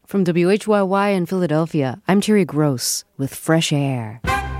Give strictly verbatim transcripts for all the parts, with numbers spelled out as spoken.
From W H Y Y in Philadelphia, I'm Terry Gross with Fresh Air.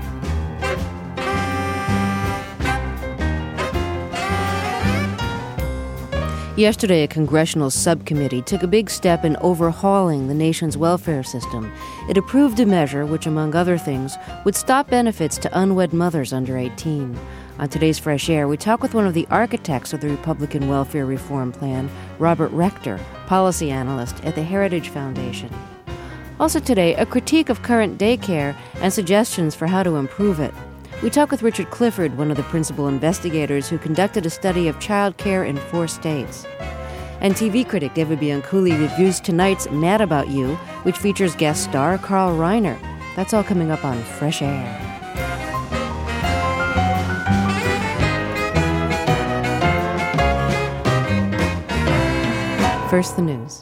Yesterday, a congressional subcommittee took a big step in overhauling the nation's welfare system. It approved a measure which, among other things, would stop benefits to unwed mothers under eighteen. On today's Fresh Air, we talk with one of the architects of the Republican welfare reform plan, Robert Rector, policy analyst at the Heritage Foundation. Also today, a critique of current daycare and suggestions for how to improve it. We talk with Richard Clifford, one of the principal investigators who conducted a study of child care in four states. And T V critic David Bianculli reviews tonight's Mad About You, which features guest star Carl Reiner. That's all coming up on Fresh Air. First, the news.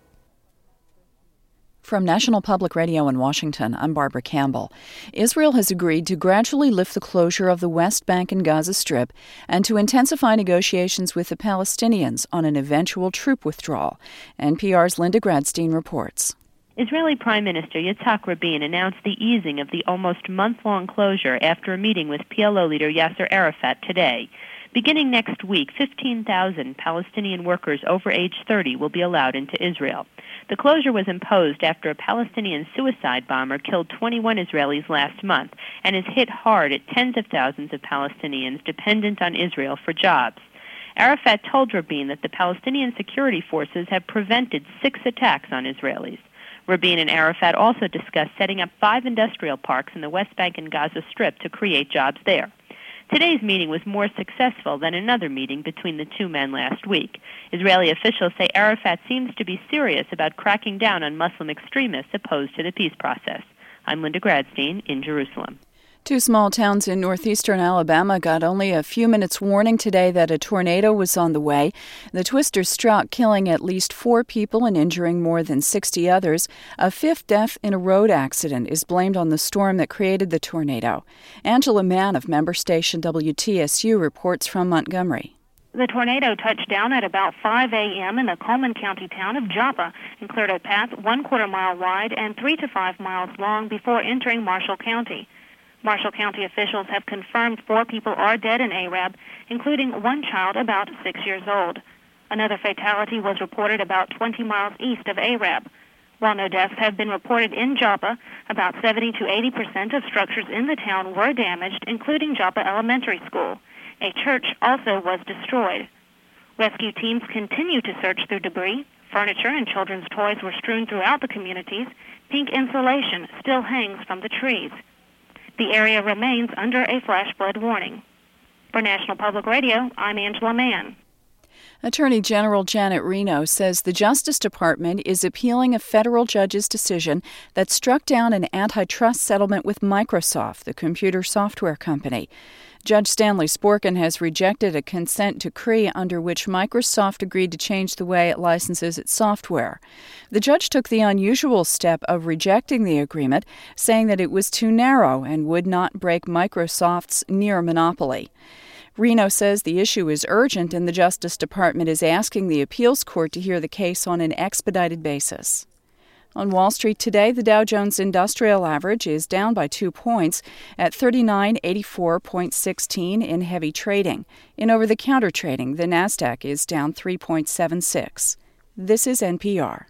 From National Public Radio in Washington, I'm Barbara Campbell. Israel has agreed to gradually lift the closure of the West Bank and Gaza Strip and to intensify negotiations with the Palestinians on an eventual troop withdrawal. N P R's Linda Gradstein reports. Israeli Prime Minister Yitzhak Rabin announced the easing of the almost month-long closure after a meeting with P L O leader Yasser Arafat today. Beginning next week, fifteen thousand Palestinian workers over age thirty will be allowed into Israel. The closure was imposed after a Palestinian suicide bomber killed twenty-one Israelis last month and has hit hard at tens of thousands of Palestinians dependent on Israel for jobs. Arafat told Rabin that the Palestinian security forces have prevented six attacks on Israelis. Rabin and Arafat also discussed setting up five industrial parks in the West Bank and Gaza Strip to create jobs there. Today's meeting was more successful than another meeting between the two men last week. Israeli officials say Arafat seems to be serious about cracking down on Muslim extremists opposed to the peace process. I'm Linda Gradstein in Jerusalem. Two small towns in northeastern Alabama got only a few minutes warning today that a tornado was on the way. The twister struck, killing at least four people and injuring more than sixty others. A fifth death in a road accident is blamed on the storm that created the tornado. Angela Mann of member station W T S U reports from Montgomery. The tornado touched down at about five a.m. in the Coleman County town of Joppa and cleared a path one quarter mile wide and three to five miles long before entering Marshall County. Marshall County officials have confirmed four people are dead in Arab, including one child about six years old. Another fatality was reported about twenty miles east of Arab. While no deaths have been reported in Joppa, about seventy to eighty percent of structures in the town were damaged, including Joppa Elementary School. A church also was destroyed. Rescue teams continue to search through debris. Furniture and children's toys were strewn throughout the communities. Pink insulation still hangs from the trees. The area remains under a flash flood warning. For National Public Radio, I'm Angela Mann. Attorney General Janet Reno says the Justice Department is appealing a federal judge's decision that struck down an antitrust settlement with Microsoft, the computer software company. Judge Stanley Sporkin has rejected a consent decree under which Microsoft agreed to change the way it licenses its software. The judge took the unusual step of rejecting the agreement, saying that it was too narrow and would not break Microsoft's near monopoly. Reno says the issue is urgent and the Justice Department is asking the appeals court to hear the case on an expedited basis. On Wall Street today, the Dow Jones Industrial Average is down by two points at thirty-nine eighty-four point one six in heavy trading. In over-the-counter trading, the Nasdaq is down three point seven six. This is N P R.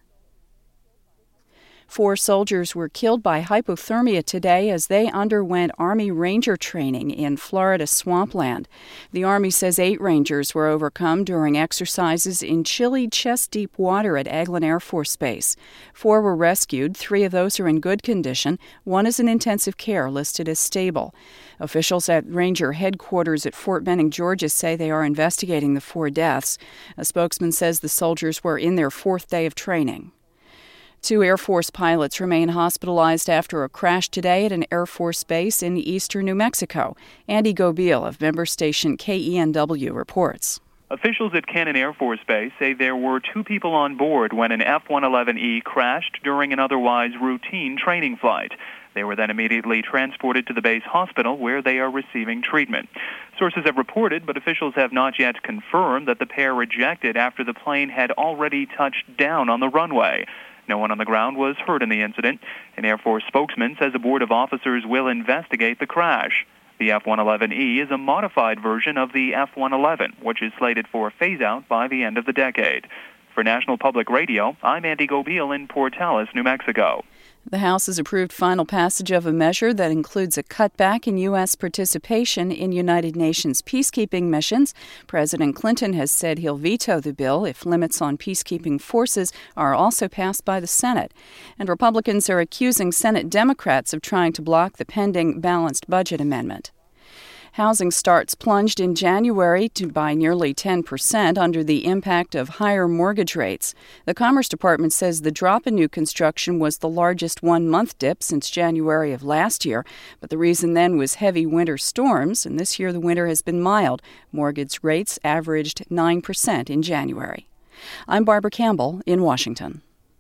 Four soldiers were killed by hypothermia today as they underwent Army Ranger training in Florida swampland. The Army says eight Rangers were overcome during exercises in chilly, chest-deep water at Eglin Air Force Base. Four were rescued. Three of those are in good condition. One is in intensive care, listed as stable. Officials at Ranger headquarters at Fort Benning, Georgia, say they are investigating the four deaths. A spokesman says the soldiers were in their fourth day of training. Two Air Force pilots remain hospitalized after a crash today at an Air Force base in eastern New Mexico. Andy Gobeil of member station K E N W reports. Officials at Cannon Air Force Base say there were two people on board when an F one eleven E crashed during an otherwise routine training flight. They were then immediately transported to the base hospital where they are receiving treatment. Sources have reported, but officials have not yet confirmed, that the pair ejected after the plane had already touched down on the runway. No one on the ground was hurt in the incident. An Air Force spokesman says a board of officers will investigate the crash. The F one eleven E is a modified version of the F one eleven, which is slated for phase-out by the end of the decade. For National Public Radio, I'm Andy Gobiel in Portales, New Mexico. The House has approved final passage of a measure that includes a cutback in U S participation in United Nations peacekeeping missions. President Clinton has said he'll veto the bill if limits on peacekeeping forces are also passed by the Senate. And Republicans are accusing Senate Democrats of trying to block the pending balanced budget amendment. Housing starts plunged in January to by nearly ten percent under the impact of higher mortgage rates. The Commerce Department says the drop in new construction was the largest one-month dip since January of last year, but the reason then was heavy winter storms, and this year the winter has been mild. Mortgage rates averaged nine percent in January. I'm Barbara Campbell in Washington.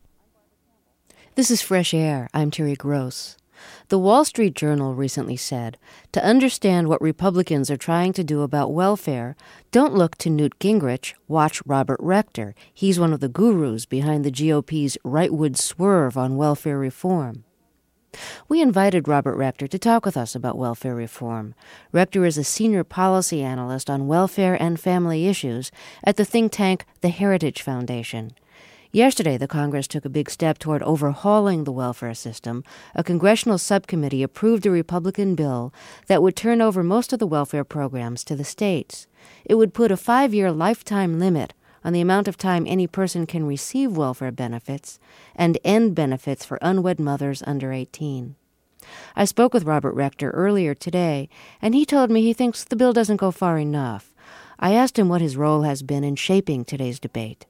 This is Fresh Air. I'm Terry Gross. The Wall Street Journal recently said, to understand what Republicans are trying to do about welfare, don't look to Newt Gingrich, watch Robert Rector. He's one of the gurus behind the G O P's rightward swerve on welfare reform. We invited Robert Rector to talk with us about welfare reform. Rector is a senior policy analyst on welfare and family issues at the think tank The Heritage Foundation. Yesterday, the Congress took a big step toward overhauling the welfare system. A congressional subcommittee approved a Republican bill that would turn over most of the welfare programs to the states. It would put a five-year lifetime limit on the amount of time any person can receive welfare benefits and end benefits for unwed mothers under eighteen. I spoke with Robert Rector earlier today, and he told me he thinks the bill doesn't go far enough. I asked him what his role has been in shaping today's debate.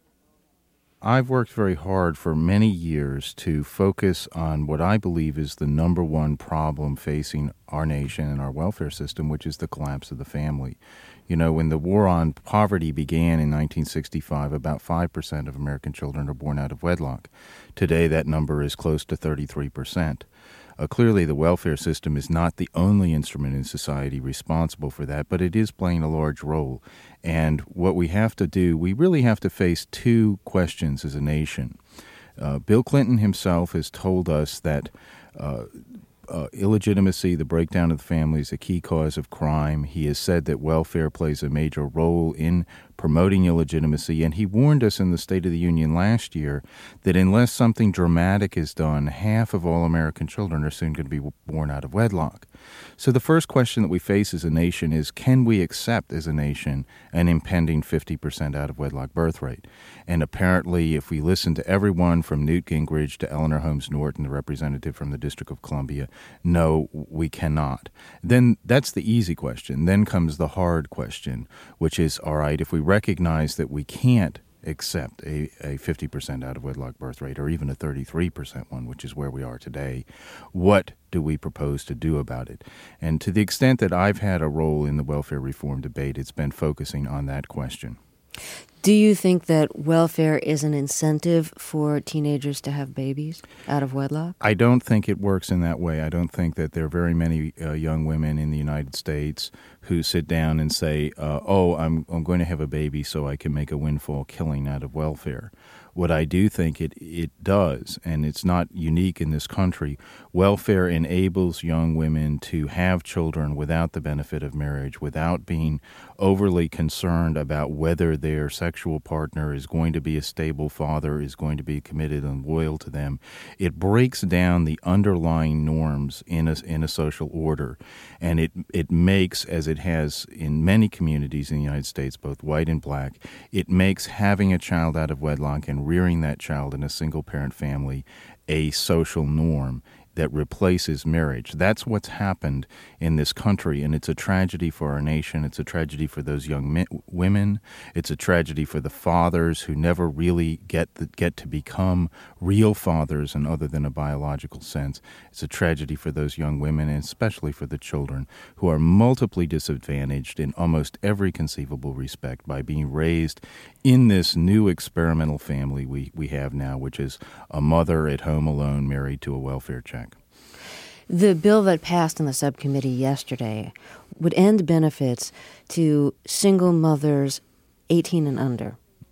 I've worked very hard for many years to focus on what I believe is the number one problem facing our nation and our welfare system, which is the collapse of the family. You know, when the war on poverty began in nineteen sixty-five, about five percent of American children are born out of wedlock. Today, that number is close to thirty-three percent. Uh, clearly, the welfare system is not the only instrument in society responsible for that, but it is playing a large role. And what we have to do, we really have to face two questions as a nation. Uh, Bill Clinton himself has told us that uh, uh, illegitimacy, the breakdown of the family, is a key cause of crime. He has said that welfare plays a major role in promoting illegitimacy, and he warned us in the State of the Union last year that unless something dramatic is done, half of all American children are soon going to be born out of wedlock. So the first question that we face as a nation is, can we accept as a nation an impending fifty percent out of wedlock birth rate? And apparently, if we listen to everyone from Newt Gingrich to Eleanor Holmes Norton, the representative from the District of Columbia, no, we cannot. Then that's the easy question. Then comes the hard question, which is, all right, if we recognize that we can't accept a, a fifty percent out of wedlock birth rate or even a thirty-three percent one, which is where we are today, what do we propose to do about it? And to the extent that I've had a role in the welfare reform debate, it's been focusing on that question. Do you think that welfare is an incentive for teenagers to have babies out of wedlock? I don't think it works in that way. I don't think that there are very many uh, young women in the United States who sit down and say, uh, oh, I'm, I'm going to have a baby so I can make a windfall killing out of welfare. What I do think it, it does, and it's not unique in this country, welfare enables young women to have children without the benefit of marriage, without being overly concerned about whether their sexual partner is going to be a stable father, is going to be committed and loyal to them. It breaks down the underlying norms in a, in a social order, and it, it makes, as it has in many communities in the United States, both white and black, it makes having a child out of wedlock and rearing that child in a single-parent family a social norm that replaces marriage. That's what's happened in this country, and it's a tragedy for our nation. It's a tragedy for those young men, women. It's a tragedy for the fathers who never really get the, get to become real fathers in other than a biological sense. It's a tragedy for those young women, and especially for the children who are multiply disadvantaged in almost every conceivable respect by being raised in this new experimental family we, we have now, which is a mother at home alone married to a welfare check. The bill that passed in the subcommittee yesterday would end benefits to single mothers eighteen and under.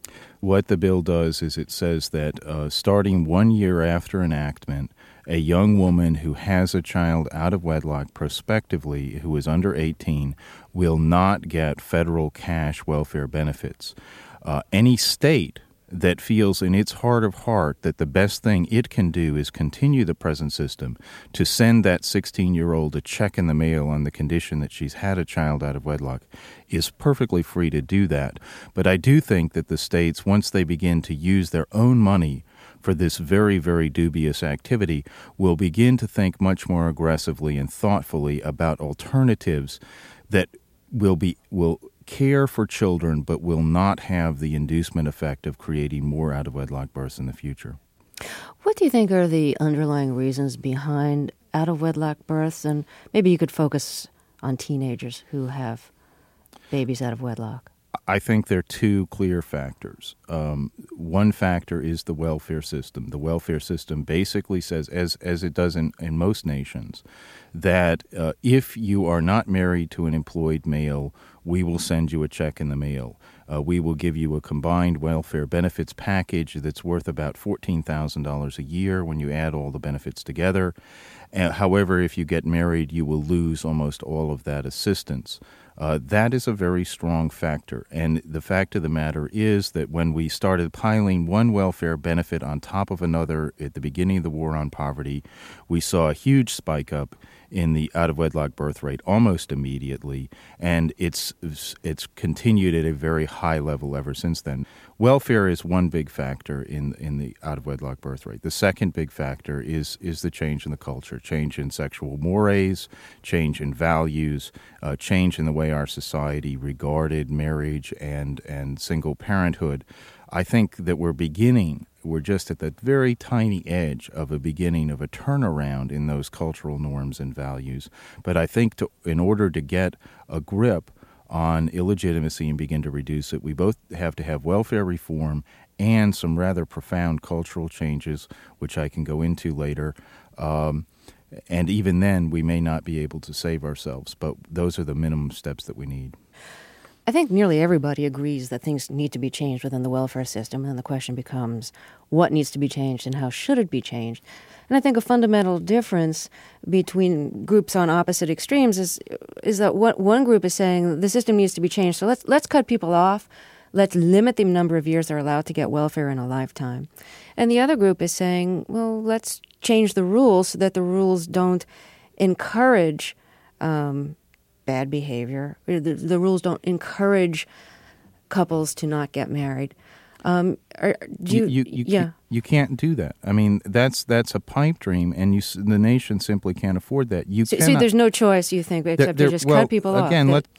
what the bill does is it says that uh, starting one year after enactment, a young woman who has a child out of wedlock prospectively who is under eighteen will not get federal cash welfare benefits. Uh, any state that feels in its heart of heart that the best thing it can do is continue the present system to send that sixteen-year-old a check in the mail on the condition that she's had a child out of wedlock is perfectly free to do that. But I do think that the states, once they begin to use their own money for this very, very dubious activity, will begin to think much more aggressively and thoughtfully about alternatives that will be will care for children but will not have the inducement effect of creating more out-of-wedlock births in the future. What do you think are the underlying reasons behind out-of-wedlock births? And maybe you could focus on teenagers who have babies out of wedlock. I think there are two clear factors. Um, one factor is the welfare system. The welfare system basically says, as as it does in, in most nations, that uh, if you are not married to an employed male, we will send you a check in the mail. Uh, we will give you a combined welfare benefits package that's worth about fourteen thousand dollars a year when you add all the benefits together. Uh, however, if you get married, you will lose almost all of that assistance. Uh, that is a very strong factor. And the fact of the matter is that when we started piling one welfare benefit on top of another at the beginning of the war on poverty, we saw a huge spike up in the out-of-wedlock birth rate almost immediately, and it's it's continued at a very high level ever since then. Welfare is one big factor in in the out-of-wedlock birth rate. The second big factor is is the change in the culture, change in sexual mores, change in values, uh, change in the way our society regarded marriage and, and single parenthood. I think that we're beginning, we're just at the very tiny edge of a beginning of a turnaround in those cultural norms and values. But I think to, in order to get a grip on illegitimacy and begin to reduce it, we both have to have welfare reform and some rather profound cultural changes, which I can go into later. Um, and even then, we may not be able to save ourselves, but those are the minimum steps that we need. I think nearly everybody agrees that things need to be changed within the welfare system, and then the question becomes what needs to be changed and how should it be changed. And I think a fundamental difference between groups on opposite extremes is is that what one group is saying the system needs to be changed, so let's let's cut people off, let's limit the number of years they're allowed to get welfare in a lifetime. And the other group is saying, well, let's change the rules so that the rules don't encourage um, bad behavior. The, the rules don't encourage couples to not get married. Um, are, do you, you, you, yeah. Can't, you can't do that. I mean, that's that's a pipe dream, and you, the nation simply can't afford that. You so, cannot, so there's no choice, you think, except there, to just well, cut people off. Again, that, let,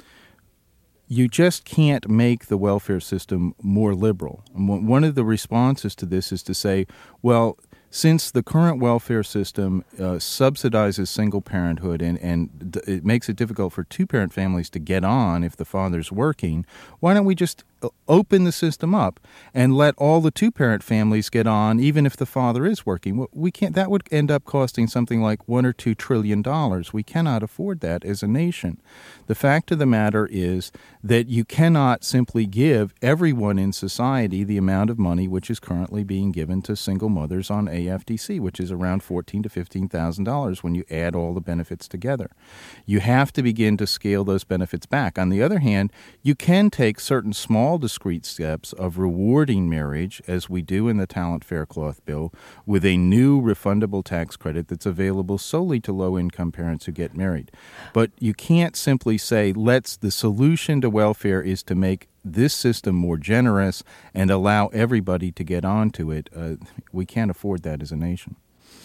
you just can't make the welfare system more liberal. One of the responses to this is to say, well, since the current welfare system uh, subsidizes single parenthood and, and d- it makes it difficult for two-parent families to get on if the father's working, why don't we just open the system up and let all the two-parent families get on even if the father is working? We can't. That would end up costing something like one or two trillion dollars. We cannot afford that as a nation. The fact of the matter is that you cannot simply give everyone in society the amount of money which is currently being given to single mothers on A F D C, which is around fourteen thousand to fifteen thousand dollars when you add all the benefits together. You have to begin to scale those benefits back. On the other hand, you can take certain small discrete steps of rewarding marriage, as we do in the Talent Fair Cloth Bill, with a new refundable tax credit that's available solely to low-income parents who get married. But you can't simply say, let's the solution to welfare is to make this system more generous and allow everybody to get onto it. Uh, we can't afford that as a nation.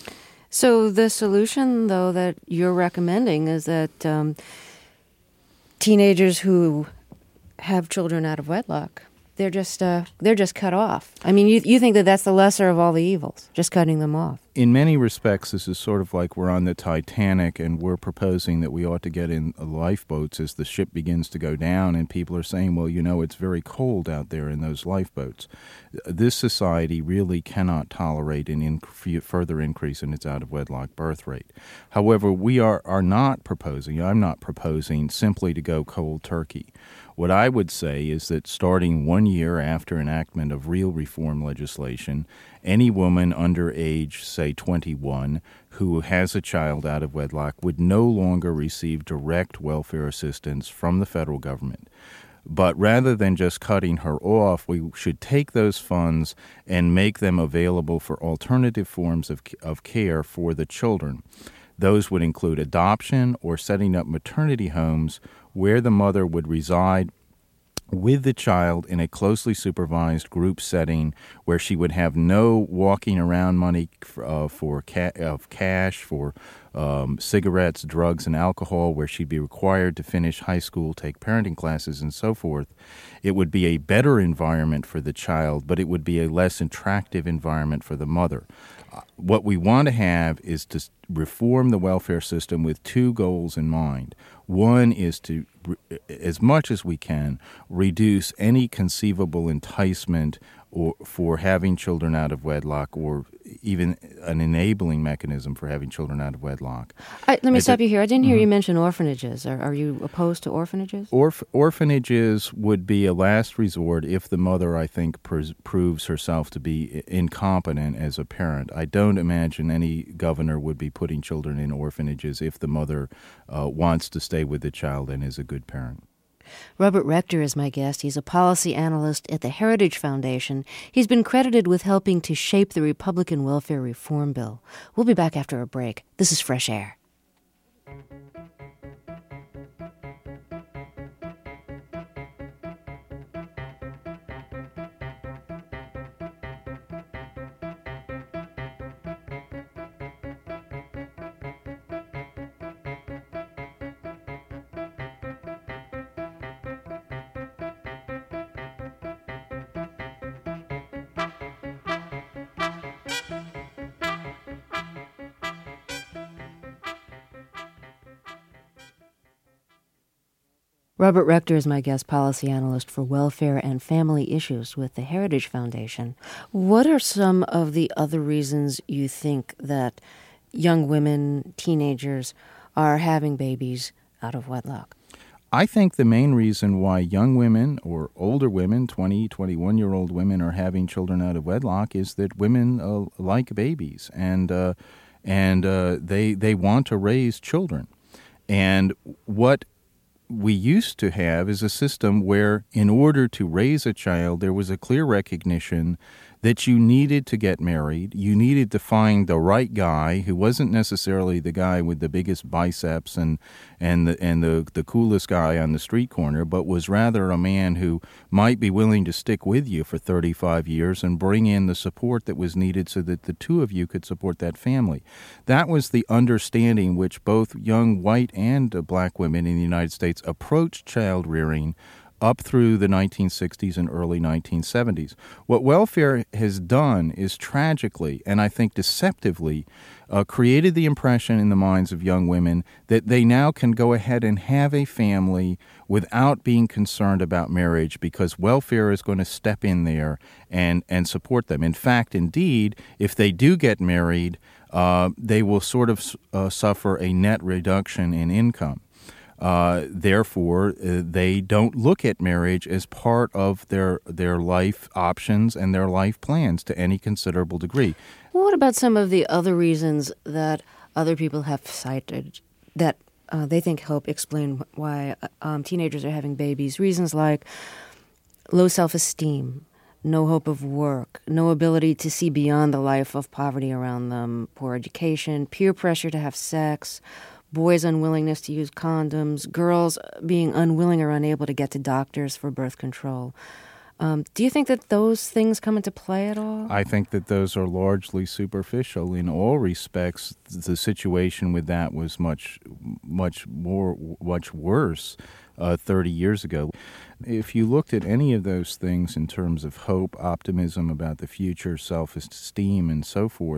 So the solution, though, that you're recommending is that um, teenagers who have children out of wedlock, they're just uh, they're just cut off. I mean, you you think that that's the lesser of all the evils, just cutting them off. In many respects, this is sort of like we're on the Titanic and we're proposing that we ought to get in lifeboats as the ship begins to go down, and people are saying, well, you know, it's very cold out there in those lifeboats. This society really cannot tolerate an in- further increase in its out-of-wedlock birth rate. However, we are, are not proposing, I'm not proposing simply to go cold turkey. What I would say is that starting one year after enactment of real reform legislation, any woman under age, say twenty-one, who has a child out of wedlock would no longer receive direct welfare assistance from the federal government. But rather than just cutting her off, we should take those funds and make them available for alternative forms of, of care for the children. Those would include adoption or setting up maternity homes where the mother would reside with the child in a closely supervised group setting where she would have no walking around money uh, for ca- of cash, for um, cigarettes, drugs, and alcohol, where she'd be required to finish high school, take parenting classes, and so forth. It would be a better environment for the child, but it would be a less attractive environment for the mother. Uh, what we want to have is to reform the welfare system with two goals in mind. One is to, as much as we can, reduce any conceivable enticement or for having children out of wedlock, or even an enabling mechanism for having children out of wedlock. I, let me It's stop a, you here. I didn't hear mm-hmm. you mention orphanages. Are, are you opposed to orphanages? Orph- orphanages would be a last resort if the mother, I think, pr- proves herself to be incompetent as a parent. I don't imagine any governor would be putting children in orphanages if the mother uh, wants to stay with the child and is a good parent. Robert Rector is my guest. He's a policy analyst at the Heritage Foundation. He's been credited with helping to shape the Republican welfare reform bill. We'll be back after a break. This is Fresh Air. Robert Rector is my guest policy analyst for welfare and family issues with the Heritage Foundation. What are some of the other reasons you think that young women, teenagers, are having babies out of wedlock? I think the main reason why young women or older women, twenty, twenty-one-year-old women, are having children out of wedlock is that women uh, like babies, and uh, and uh, they they want to raise children. And what we used to have is a system where, in order to raise a child, there was a clear recognition that you needed to get married. You needed to find the right guy who wasn't necessarily the guy with the biggest biceps and and the and the, the coolest guy on the street corner, but was rather a man who might be willing to stick with you for thirty-five years and bring in the support that was needed so that the two of you could support that family. That was the understanding which both young white and uh, black women in the United States approached child rearing up through the nineteen sixties and early nineteen seventies. What welfare has done is tragically, and I think deceptively, uh, created the impression in the minds of young women that they now can go ahead and have a family without being concerned about marriage because welfare is going to step in there and, and support them. In fact, indeed, if they do get married, uh, they will sort of uh, suffer a net reduction in income. Uh, therefore, uh, they don't look at marriage as part of their their life options and their life plans to any considerable degree. Well, what about some of the other reasons that other people have cited that uh, they think help explain why um, teenagers are having babies? Reasons like low self-esteem, no hope of work, no ability to see beyond the life of poverty around them, poor education, peer pressure to have sex, boys' unwillingness to use condoms, girls being unwilling or unable to get to doctors for birth control. Um, do you think that those things come into play at all? I think that those are largely superficial. In all respects, the situation with that was much, much more, much worse uh, thirty years ago. If you looked at any of those things in terms of hope, optimism about the future, self-esteem, and so forth,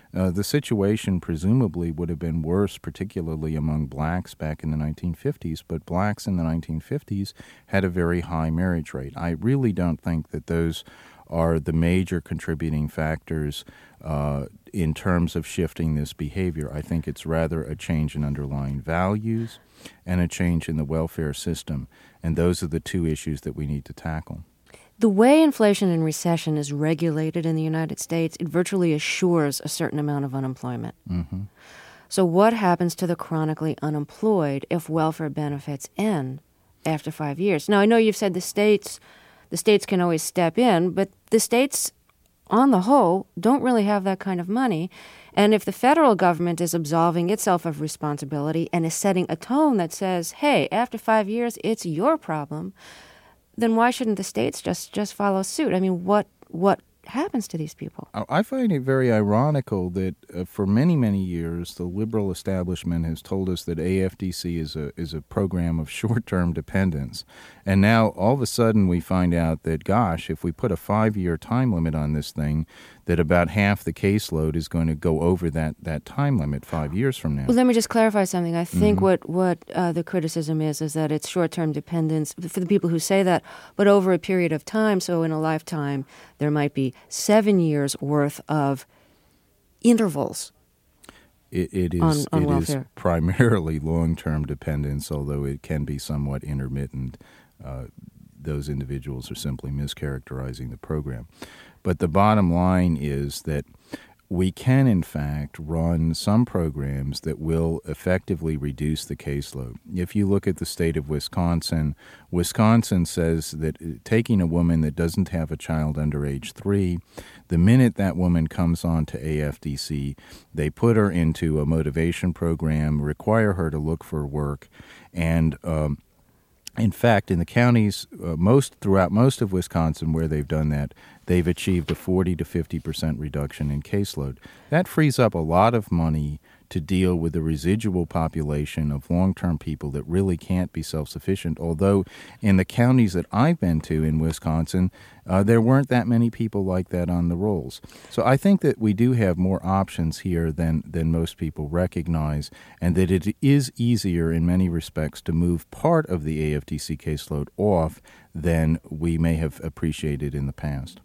Uh, the situation presumably would have been worse, particularly among blacks back in the nineteen fifties, but blacks in the nineteen fifties had a very high marriage rate. I really don't think that those are the major contributing factors uh, in terms of shifting this behavior. I think it's rather a change in underlying values and a change in the welfare system, and those are the two issues that we need to tackle. The way inflation and recession is regulated in the United States, it virtually assures a certain amount of unemployment. Mm-hmm. So what happens to the chronically unemployed if welfare benefits end after five years? Now, I know you've said the states, the states can always step in, but the states, on the whole, don't really have that kind of money. And if the federal government is absolving itself of responsibility and is setting a tone that says, hey, after five years, it's your problem, then why shouldn't the states just, just follow suit? I mean, what what happens to these people? I find it very ironical that uh, for many, many years, the liberal establishment has told us that A F D C is a is a program of short-term dependence. And now, all of a sudden, we find out that, gosh, if we put a five-year time limit on this thing, that about half the caseload is going to go over that, that time limit five years from now. Well, let me just clarify something. I think Mm-hmm. what, what uh, the criticism is is that it's short-term dependence for the people who say that, but over a period of time. So in a lifetime, there might be seven years worth of intervals. It, it is on, on it welfare. is primarily long-term dependence, although it can be somewhat intermittent. Uh, those individuals are simply mischaracterizing the program. But the bottom line is that we can, in fact, run some programs that will effectively reduce the caseload. If you look at the state of Wisconsin, Wisconsin says that taking a woman that doesn't have a child under age three, the minute that woman comes on to A F D C, they put her into a motivation program, require her to look for work, and um, in fact, in the counties, uh, most throughout most of Wisconsin where they've done that, they've achieved a forty to fifty percent reduction in caseload. That frees up a lot of money to deal with the residual population of long-term people that really can't be self-sufficient, although in the counties that I've been to in Wisconsin, uh, there weren't that many people like that on the rolls. So I think that we do have more options here than, than most people recognize, and that it is easier in many respects to move part of the A F D C caseload off than we may have appreciated in the past.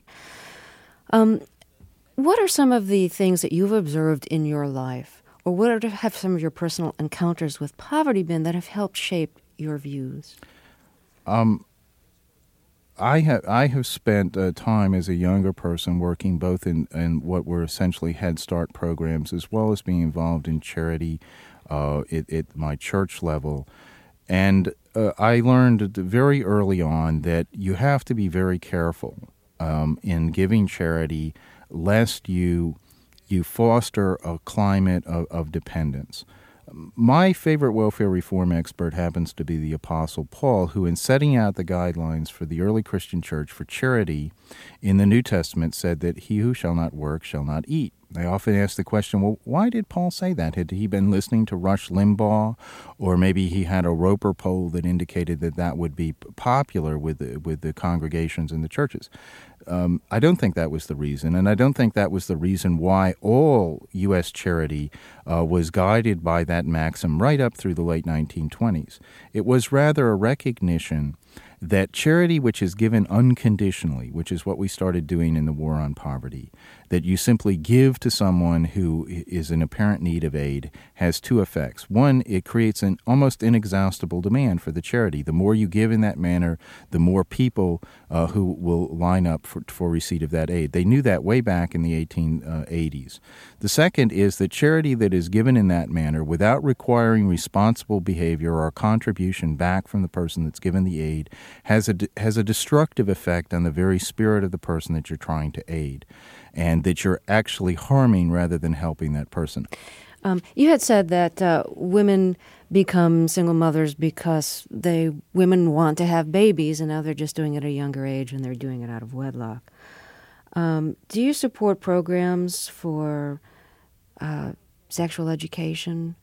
Um, what are some of the things that you've observed in your life, or what have some of your personal encounters with poverty been that have helped shape your views? Um, I have I have spent uh, time as a younger person working both in, in what were essentially Head Start programs as well as being involved in charity uh, at, at my church level. And uh, I learned very early on that you have to be very careful um, in giving charity lest you you foster a climate of, of dependence. My favorite welfare reform expert happens to be the Apostle Paul, who in setting out the guidelines for the early Christian church for charity in the New Testament said that he who shall not work shall not eat. I often ask the question, well, why did Paul say that? Had he been listening to Rush Limbaugh, or maybe he had a Roper poll that indicated that that would be popular with the, with the congregations in the churches? Um, I don't think that was the reason, and I don't think that was the reason why all U S charity uh, was guided by that maxim right up through the late nineteen twenties. It was rather a recognition that charity which is given unconditionally, which is what we started doing in the War on Poverty, that you simply give to someone who is in apparent need of aid, has two effects. One, it creates an almost inexhaustible demand for the charity. The more you give in that manner, the more people uh, who will line up for, for receipt of that aid. They knew that way back in the eighteen eighties. The second is that charity that is given in that manner without requiring responsible behavior or contribution back from the person that's given the aid has a, has a destructive effect on the very spirit of the person that you're trying to aid, and that you're actually harming rather than helping that person. Um, you had said that uh, women become single mothers because they women want to have babies, and now they're just doing it at a younger age, and they're doing it out of wedlock. Um, do you support programs for uh, sexual education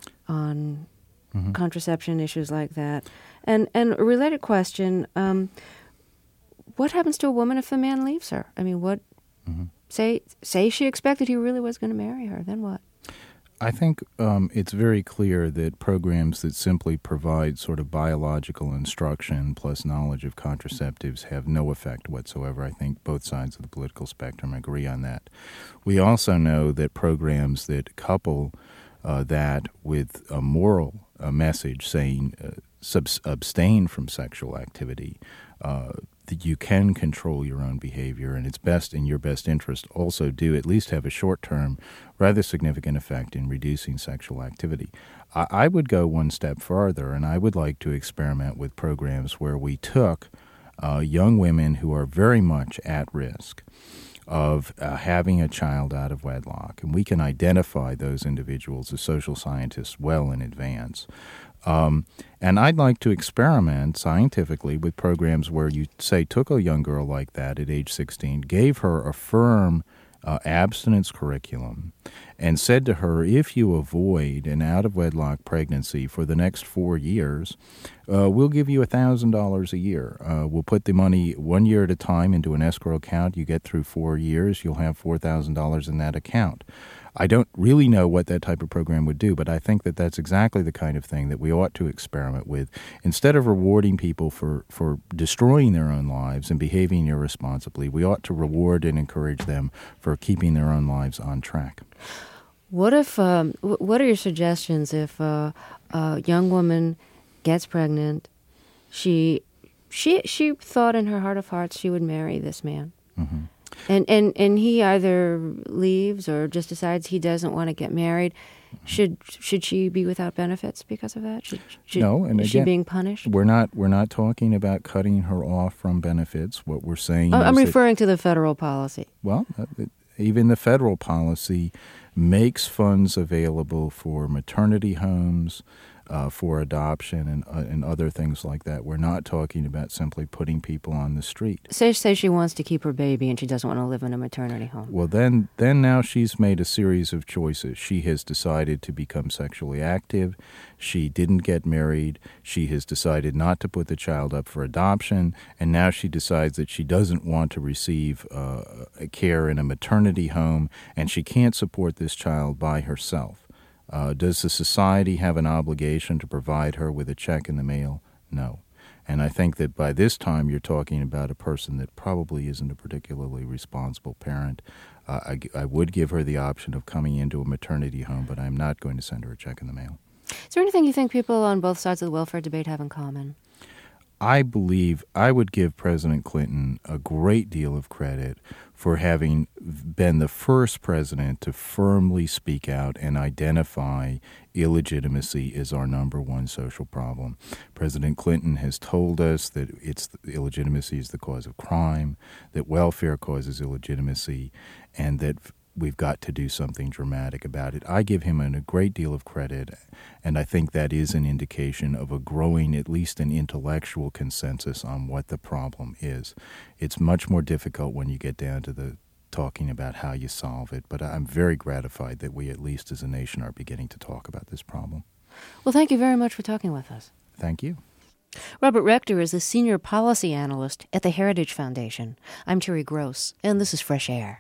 on mm-hmm. contraception, issues like that? And and a related question, um, what happens to a woman if the man leaves her? I mean, what? Mm-hmm. say say she expected he really was going to marry her. Then what? I think um, it's very clear that programs that simply provide sort of biological instruction plus knowledge of contraceptives have no effect whatsoever. I think both sides of the political spectrum agree on that. We also know that programs that couple uh, that with a moral uh, message saying uh, subs- abstain from sexual activity, uh, that you can control your own behavior, and it's best in your best interest also do at least have a short-term, rather significant effect in reducing sexual activity. I, I would go one step further, and I would like to experiment with programs where we took uh, young women who are very much at risk of uh, having a child out of wedlock, and we can identify those individuals as social scientists well in advance. Um, and I'd like to experiment scientifically with programs where you, say, took a young girl like that at age sixteen, gave her a firm uh, abstinence curriculum, and said to her, if you avoid an out-of-wedlock pregnancy for the next four years, uh, we'll give you one thousand dollars a year. Uh, we'll put the money one year at a time into an escrow account. You get through four years, you'll have four thousand dollars in that account. I don't really know what that type of program would do, but I think that that's exactly the kind of thing that we ought to experiment with. Instead of rewarding people for, for destroying their own lives and behaving irresponsibly, we ought to reward and encourage them for keeping their own lives on track. What if? Um, what are your suggestions if uh, a young woman gets pregnant? She, she, she thought in her heart of hearts she would marry this man. Mm-hmm. And, and and he either leaves or just decides he doesn't want to get married. Should should she be without benefits because of that? Should, should, no, and is again, she being punished? We're not we're not talking about cutting her off from benefits. What we're saying I'm, is I'm referring that, to the federal policy. Well, even the federal policy makes funds available for maternity homes, Uh, for adoption and uh, and other things like that. We're not talking about simply putting people on the street. Say say she wants to keep her baby and she doesn't want to live in a maternity home. Well, then then now she's made a series of choices. She has decided to become sexually active. She didn't get married. She has decided not to put the child up for adoption, and now she decides that she doesn't want to receive uh, care in a maternity home, and she can't support this child by herself. Uh, does the society have an obligation to provide her with a check in the mail? No. And I think that by this time you're talking about a person that probably isn't a particularly responsible parent. Uh, I, I would give her the option of coming into a maternity home, but I'm not going to send her a check in the mail. Is there anything you think people on both sides of the welfare debate have in common? I believe I would give President Clinton a great deal of credit for having been the first president to firmly speak out and identify illegitimacy as our number one social problem. President Clinton has told us that it's illegitimacy is the cause of crime, that welfare causes illegitimacy, and that we've got to do something dramatic about it. I give him a great deal of credit, and I think that is an indication of a growing, at least an intellectual consensus on what the problem is. It's much more difficult when you get down to the talking about how you solve it, but I'm very gratified that we, at least as a nation, are beginning to talk about this problem. Well, thank you very much for talking with us. Thank you. Robert Rector is a senior policy analyst at the Heritage Foundation. I'm Terry Gross, and this is Fresh Air.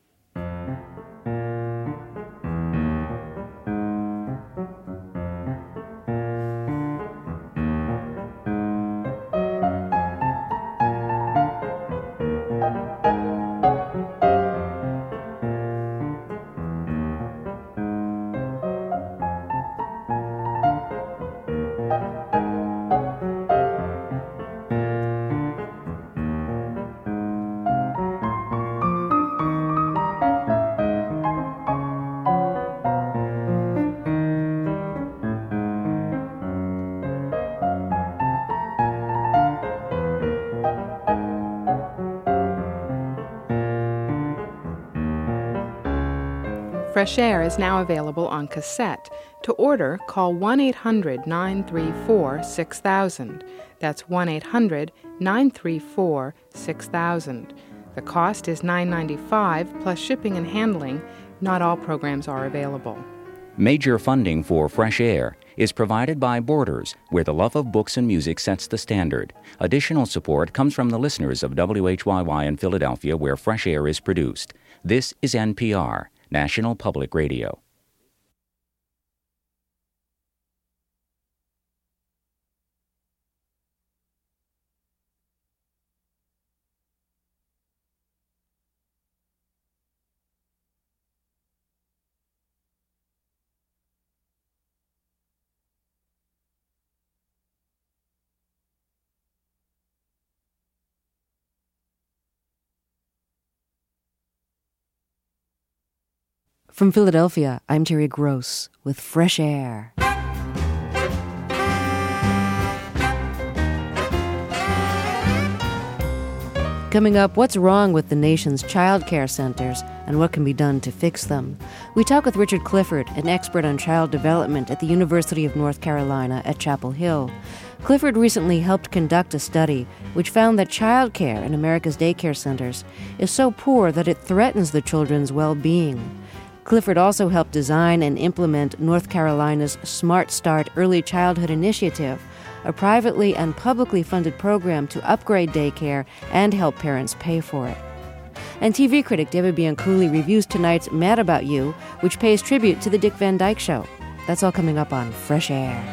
Fresh Air is now available on cassette. To order, call one eight hundred nine three four six thousand. That's one eight hundred nine three four six thousand. The cost is nine dollars and ninety-five cents plus shipping and handling. Not all programs are available. Major funding for Fresh Air is provided by Borders, where the love of books and music sets the standard. Additional support comes from the listeners of W H Y Y in Philadelphia, where Fresh Air is produced. This is N P R, National Public Radio. From Philadelphia, I'm Terry Gross with Fresh Air. Coming up, what's wrong with the nation's child care centers and what can be done to fix them? We talk with Richard Clifford, an expert on child development at the University of North Carolina at Chapel Hill. Clifford recently helped conduct a study which found that child care in America's daycare centers is so poor that it threatens the children's well-being. Clifford also helped design and implement North Carolina's Smart Start Early Childhood Initiative, a privately and publicly funded program to upgrade daycare and help parents pay for it. And T V critic David Bianculli reviews tonight's Mad About You, which pays tribute to the Dick Van Dyke Show. That's all coming up on Fresh Air.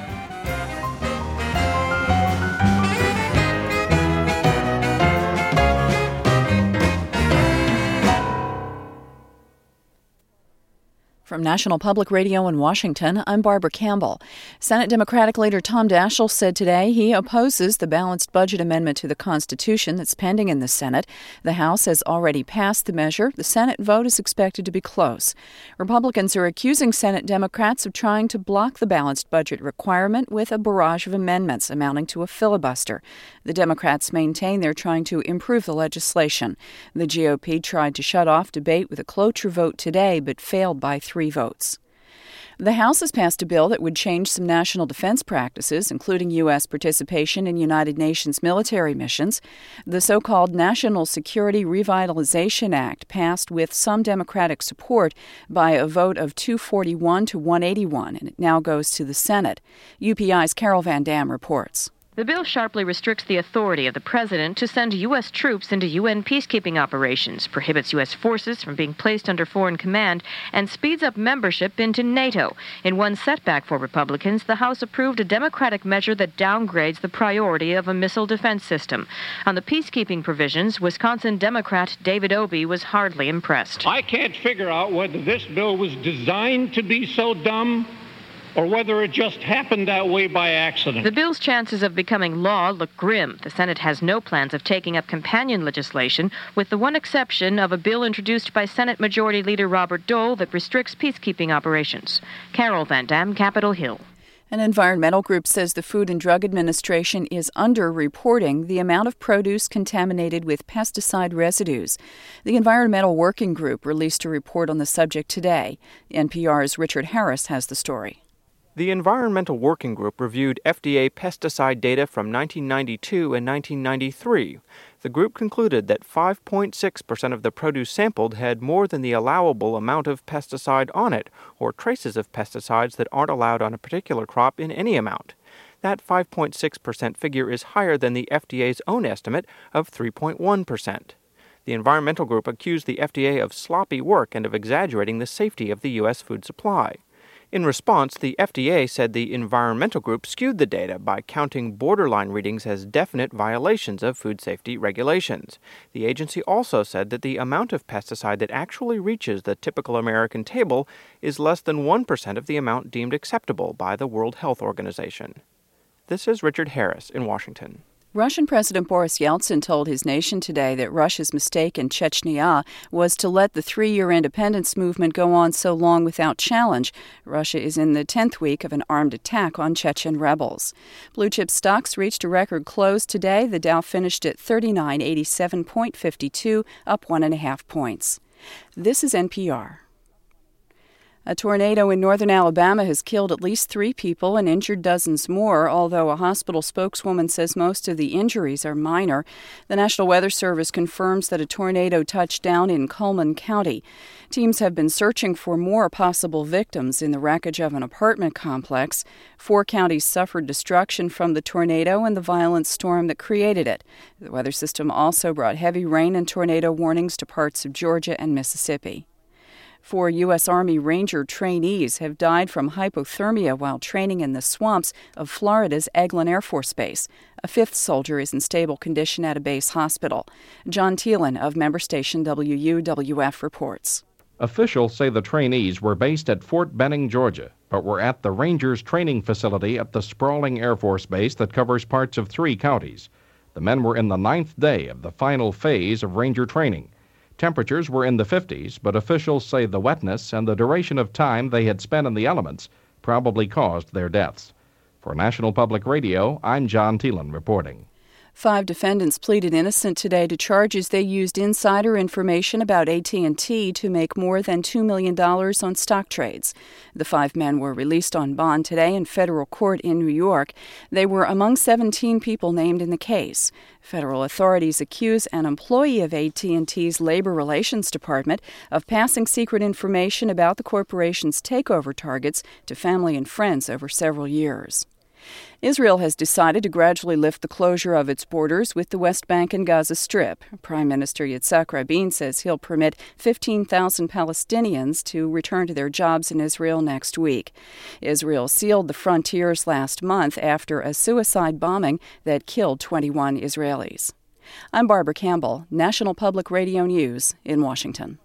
From National Public Radio in Washington, I'm Barbara Campbell. Senate Democratic leader Tom Daschle said today he opposes the balanced budget amendment to the Constitution that's pending in the Senate. The House has already passed the measure. The Senate vote is expected to be close. Republicans are accusing Senate Democrats of trying to block the balanced budget requirement with a barrage of amendments amounting to a filibuster. The Democrats maintain they're trying to improve the legislation. The G O P tried to shut off debate with a cloture vote today, but failed by three votes. The House has passed a bill that would change some national defense practices, including U S participation in United Nations military missions. The so-called National Security Revitalization Act passed with some Democratic support by a vote of two forty-one to one eighty-one, and it now goes to the Senate. U P I's Carol Van Dam reports. The bill sharply restricts the authority of the president to send U S troops into U N peacekeeping operations, prohibits U S forces from being placed under foreign command, and speeds up membership into NATO. In one setback for Republicans, the House approved a Democratic measure that downgrades the priority of a missile defense system. On the peacekeeping provisions, Wisconsin Democrat David Obey was hardly impressed. I can't figure out whether this bill was designed to be so dumb or whether it just happened that way by accident. The bill's chances of becoming law look grim. The Senate has no plans of taking up companion legislation, with the one exception of a bill introduced by Senate Majority Leader Robert Dole that restricts peacekeeping operations. Carol Van Dam, Capitol Hill. An environmental group says the Food and Drug Administration is under-reporting the amount of produce contaminated with pesticide residues. The Environmental Working Group released a report on the subject today. N P R's Richard Harris has the story. The Environmental Working Group reviewed F D A pesticide data from nineteen ninety-two and nineteen ninety-three. The group concluded that five point six percent of the produce sampled had more than the allowable amount of pesticide on it, or traces of pesticides that aren't allowed on a particular crop in any amount. That five point six percent figure is higher than the F D A's own estimate of three point one percent. The environmental group accused the F D A of sloppy work and of exaggerating the safety of the U S food supply. In response, the F D A said the environmental group skewed the data by counting borderline readings as definite violations of food safety regulations. The agency also said that the amount of pesticide that actually reaches the typical American table is less than one percent of the amount deemed acceptable by the World Health Organization. This is Richard Harris in Washington. Russian President Boris Yeltsin told his nation today that Russia's mistake in Chechnya was to let the three-year independence movement go on so long without challenge. Russia is in the tenth week of an armed attack on Chechen rebels. Blue chip stocks reached a record close today. The Dow finished at thirty-nine eighty-seven point five two, up one and a half points. This is N P R. A tornado in northern Alabama has killed at least three people and injured dozens more, although a hospital spokeswoman says most of the injuries are minor. The National Weather Service confirms that a tornado touched down in Cullman County. Teams have been searching for more possible victims in the wreckage of an apartment complex. Four counties suffered destruction from the tornado and the violent storm that created it. The weather system also brought heavy rain and tornado warnings to parts of Georgia and Mississippi. Four U S. Army Ranger trainees have died from hypothermia while training in the swamps of Florida's Eglin Air Force Base. A fifth soldier is in stable condition at a base hospital. John Thielen of member station W U W F reports. Officials say the trainees were based at Fort Benning, Georgia, but were at the Rangers training facility at the sprawling Air Force Base that covers parts of three counties. The men were in the ninth day of the final phase of Ranger training. Temperatures were in the fifties, but officials say the wetness and the duration of time they had spent in the elements probably caused their deaths. For National Public Radio, I'm John Thielen reporting. Five defendants pleaded innocent today to charges they used insider information about A T and T to make more than two million dollars on stock trades. The five men were released on bond today in federal court in New York. They were among seventeen people named in the case. Federal authorities accuse an employee of A T and T's Labor Relations Department of passing secret information about the corporation's takeover targets to family and friends over several years. Israel has decided to gradually lift the closure of its borders with the West Bank and Gaza Strip. Prime Minister Yitzhak Rabin says he'll permit fifteen thousand Palestinians to return to their jobs in Israel next week. Israel sealed the frontiers last month after a suicide bombing that killed twenty-one Israelis. I'm Barbara Campbell, National Public Radio News in Washington.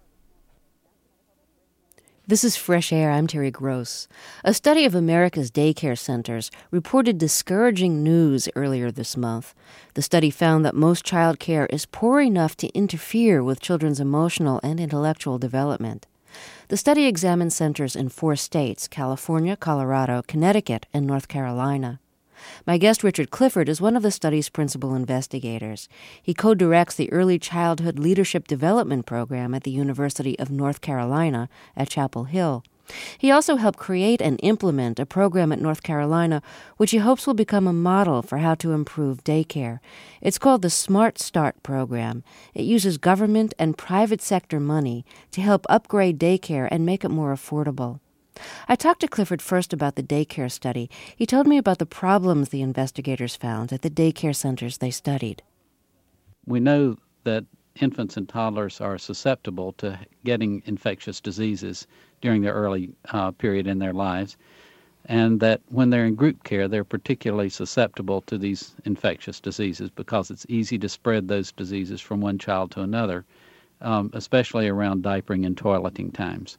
This is Fresh Air. I'm Terry Gross. A study of America's daycare centers reported discouraging news earlier this month. The study found that most child care is poor enough to interfere with children's emotional and intellectual development. The study examined centers in four states: California, Colorado, Connecticut, and North Carolina. My guest, Richard Clifford, is one of the study's principal investigators. He co-directs the Early Childhood Leadership Development Program at the University of North Carolina at Chapel Hill. He also helped create and implement a program at North Carolina which he hopes will become a model for how to improve daycare. It's called the Smart Start program. It uses government and private sector money to help upgrade daycare and make it more affordable. I talked to Clifford first about the daycare study. He told me about the problems the investigators found at the daycare centers they studied. We know that infants and toddlers are susceptible to getting infectious diseases during their early uh, period in their lives, and that when they're in group care, they're particularly susceptible to these infectious diseases because it's easy to spread those diseases from one child to another, um, especially around diapering and toileting times.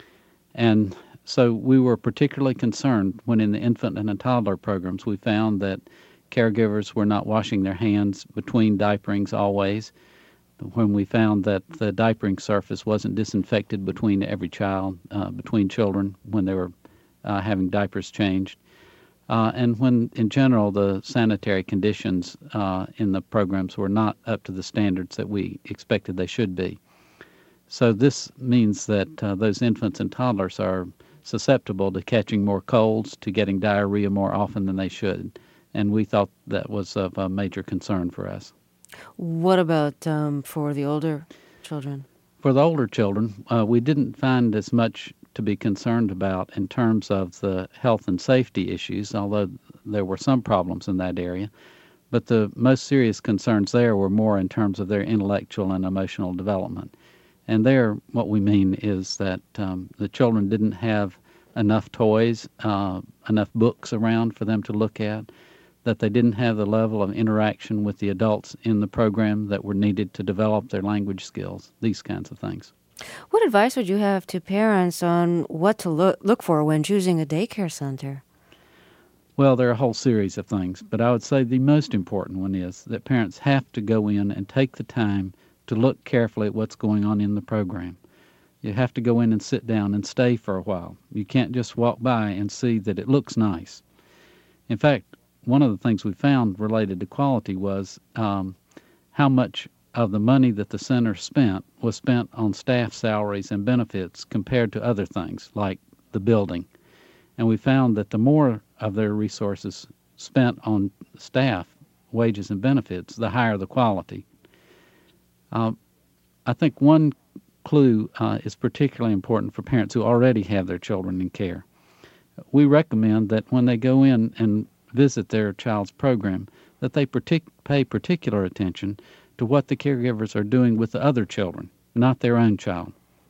And so we were particularly concerned when in the infant and the toddler programs we found that caregivers were not washing their hands between diaperings always, when we found that the diapering surface wasn't disinfected between every child, uh, between children when they were uh, having diapers changed, uh, and when in general the sanitary conditions uh, in the programs were not up to the standards that we expected they should be. So this means that uh, those infants and toddlers are susceptible to catching more colds, to getting diarrhea more often than they should. And we thought that was of a major concern for us. What about um, for the older children? For the older children, uh, we didn't find as much to be concerned about in terms of the health and safety issues, although there were some problems in that area. But the most serious concerns there were more in terms of their intellectual and emotional development. And there, what we mean is that um, the children didn't have enough toys, uh, enough books around for them to look at, that they didn't have the level of interaction with the adults in the program that were needed to develop their language skills, these kinds of things. What advice would you have to parents on what to look, look for when choosing a daycare center? Well, there are a whole series of things, but I would say the most important one is that parents have to go in and take the time to look carefully at what's going on in the program. You have to go in and sit down and stay for a while. You can't just walk by and see that it looks nice. In fact, one of the things we found related to quality was um, how much of the money that the center spent was spent on staff salaries and benefits compared to other things like the building. And we found that the more of their resources spent on staff, wages, and benefits, the higher the quality. Uh, I think one clue uh, is particularly important for parents who already have their children in care. We recommend that when they go in and visit their child's program, that they partic- pay particular attention to what the caregivers are doing with the other children, not their own child.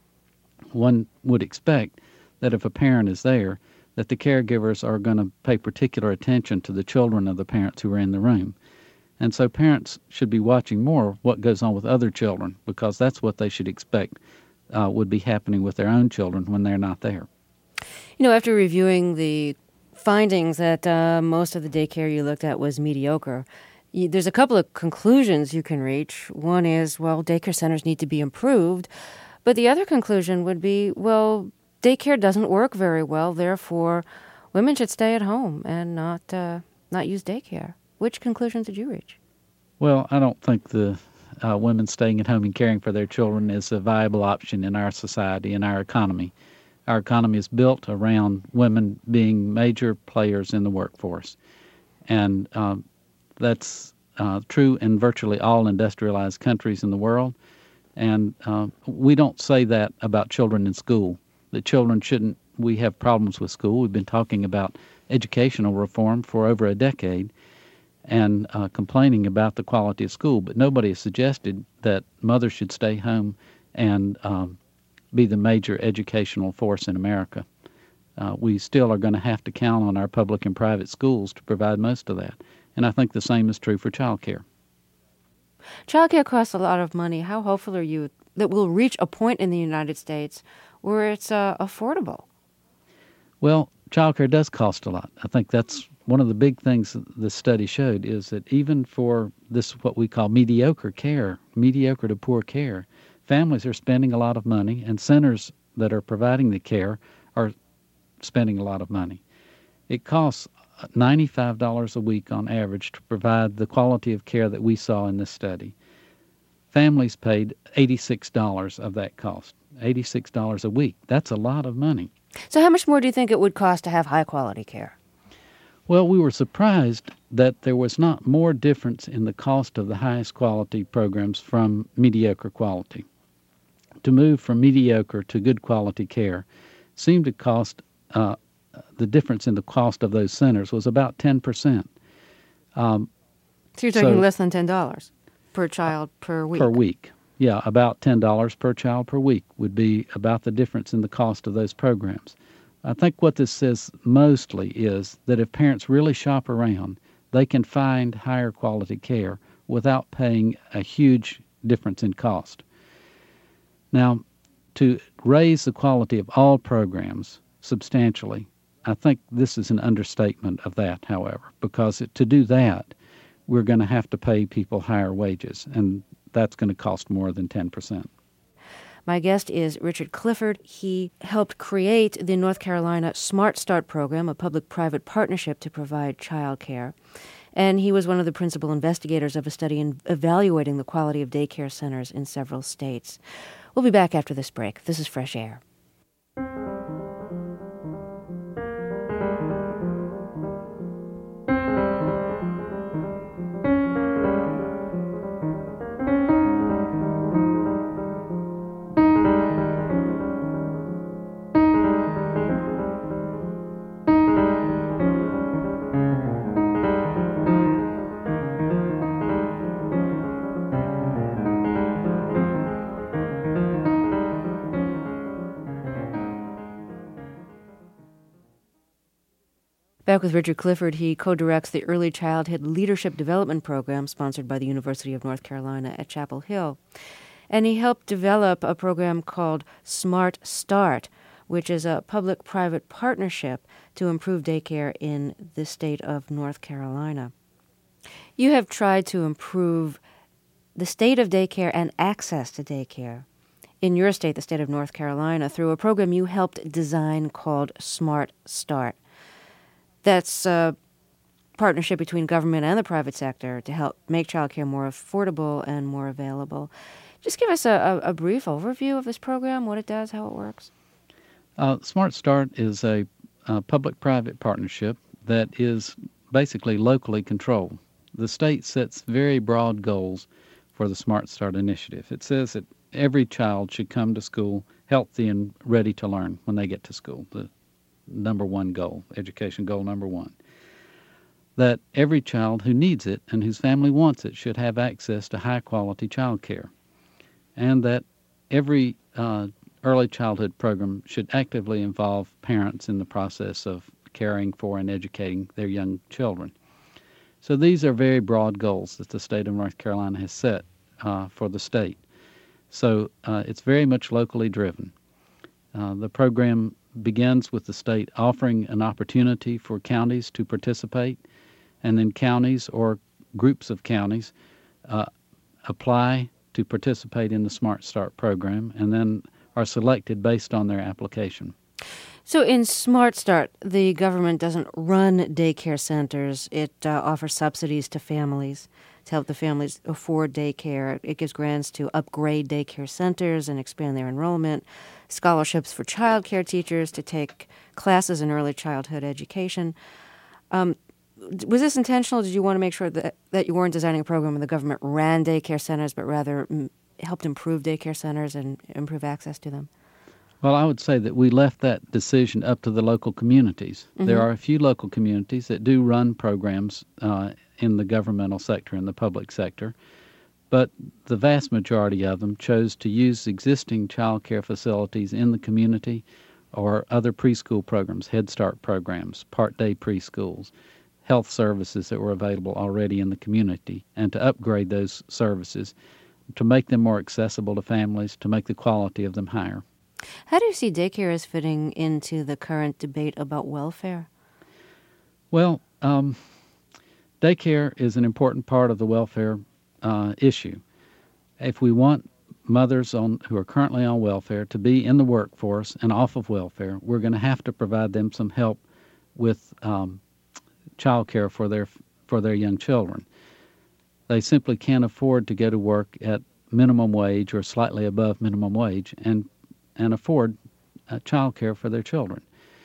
One would expect that if a parent is there, that the caregivers are going to pay particular attention to the children of the parents who are in the room. And so parents should be watching more what goes on with other children, because that's what they should expect uh, would be happening with their own children when they're not there. You know, after reviewing the findings that uh, most of the daycare you looked at was mediocre, you, there's a couple of conclusions you can reach. One is, well, daycare centers need to be improved. But the other conclusion would be, well, daycare doesn't work very well, therefore women should stay at home and not uh, not use daycare. Which conclusions did you reach? Well, I don't think the uh, women staying at home and caring for their children is a viable option in our society and our economy. Our economy is built around women being major players in the workforce. And um, that's uh, true in virtually all industrialized countries in the world. And uh, we don't say that about children in school, that children shouldn't, we have problems with school. We've been talking about educational reform for over a decade and uh, complaining about the quality of school, but nobody has suggested that mothers should stay home and um, be the major educational force in America. Uh, we still are going to have to count on our public and private schools to provide most of that. And I think the same is true for child care. Child care costs a lot of money. How hopeful are you that we'll reach a point in the United States where it's uh, affordable? Well, child care does cost a lot. I think that's one of the big things the study showed, is that even for this, what we call mediocre care, mediocre to poor care, families are spending a lot of money, and centers that are providing the care are spending a lot of money. It costs ninety-five dollars a week on average to provide the quality of care that we saw in this study. Families paid eighty-six dollars of that cost, eighty-six dollars a week. That's a lot of money. So how much more do you think it would cost to have high-quality care? Well, we were surprised that there was not more difference in the cost of the highest quality programs from mediocre quality. To move from mediocre to good quality care seemed to cost, uh, the difference in the cost of those centers was about ten percent. Um, so you're talking so, less than ten dollars per child per week? Per week. Yeah, about ten dollars per child per week would be about the difference in the cost of those programs. I think what this says mostly is that if parents really shop around, they can find higher quality care without paying a huge difference in cost. Now, to raise the quality of all programs substantially, I think this is an understatement of that, however, because it, to do that, we're going to have to pay people higher wages, and that's going to cost more than ten percent. My guest is Richard Clifford. He helped create the North Carolina Smart Start program, a public-private partnership to provide child care. And he was one of the principal investigators of a study in evaluating the quality of daycare centers in several states. We'll be back after this break. This is Fresh Air. Back with Richard Clifford. He co-directs the Early Childhood Leadership Development Program sponsored by the University of North Carolina at Chapel Hill. And he helped develop a program called Smart Start, which is a public-private partnership to improve daycare in the state of North Carolina. You have tried to improve the state of daycare and access to daycare in your state, the state of North Carolina, through a program you helped design called Smart Start. That's a partnership between government and the private sector to help make childcare more affordable and more available. Just give us a, a, a brief overview of this program, what it does, how it works. Uh, Smart Start is a, a public-private partnership that is basically locally controlled. The state sets very broad goals for the Smart Start initiative. It says that every child should come to school healthy and ready to learn when they get to school, the number one goal, education goal number one. That every child who needs it and whose family wants it should have access to high-quality child care, and that every uh, early childhood program should actively involve parents in the process of caring for and educating their young children. So these are very broad goals that the state of North Carolina has set uh, for the state. So uh, it's very much locally driven. Uh, the program begins with the state offering an opportunity for counties to participate, and then counties or groups of counties uh, apply to participate in the Smart Start program and then are selected based on their application. So in Smart Start, the government doesn't run daycare centers. It uh, offers subsidies to families to help the families afford daycare. It gives grants to upgrade daycare centers and expand their enrollment, scholarships for child care teachers to take classes in early childhood education. Um, was this intentional? Did you want to make sure that, that you weren't designing a program where the government ran daycare centers, but rather m- helped improve daycare centers and improve access to them? Well, I would say that we left that decision up to the local communities. Mm-hmm. There are a few local communities that do run programs uh, in the governmental sector, in the public sector, but the vast majority of them chose to use existing child care facilities in the community or other preschool programs, Head Start programs, part-day preschools, health services that were available already in the community, and to upgrade those services to make them more accessible to families, to make the quality of them higher. How do you see daycare as fitting into the current debate about welfare? Well, um, daycare is an important part of the welfare uh, issue. If we want mothers on, who are currently on welfare to be in the workforce and off of welfare, we're going to have to provide them some help with um, child care for their, for their young children. They simply can't afford to go to work at minimum wage or slightly above minimum wage and and afford uh, child care for their children.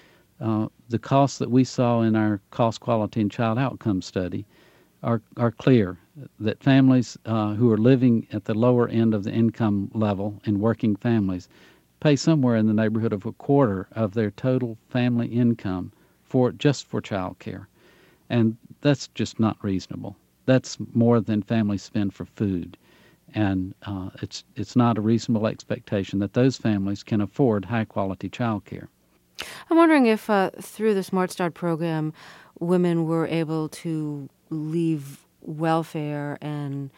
Uh, the costs that we saw in our cost, quality, and child outcome study are, are clear, that families uh, who are living at the lower end of the income level and working families pay somewhere in the neighborhood of a quarter of their total family income for just for child care. And that's just not reasonable. That's more than families spend for food. And uh, it's it's not a reasonable expectation that those families can afford high-quality child care. I'm wondering if uh, through the Smart Start program, women were able to leave welfare and